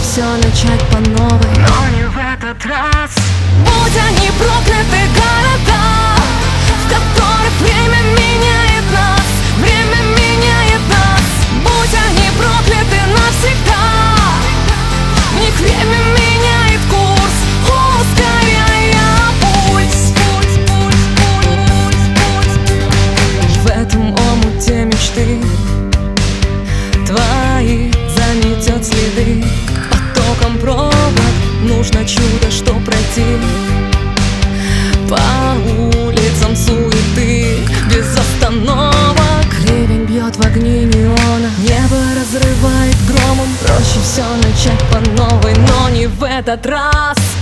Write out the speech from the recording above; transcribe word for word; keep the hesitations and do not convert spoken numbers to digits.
все начать по новой, но не в этот раз. Будь они прокляты города, в которых время меняет нас, время меняет нас. Будь они прокляты навсегда, в них время меняет курс, ускоряя пульс. В этом омуте мечты твои заметет следы. Потоком пробок нужно чудо, что пройти по улицам суеты без остановок. Гребень бьет в огни неона, небо разрывает громом. Проще все начать по новой, но не в этот раз.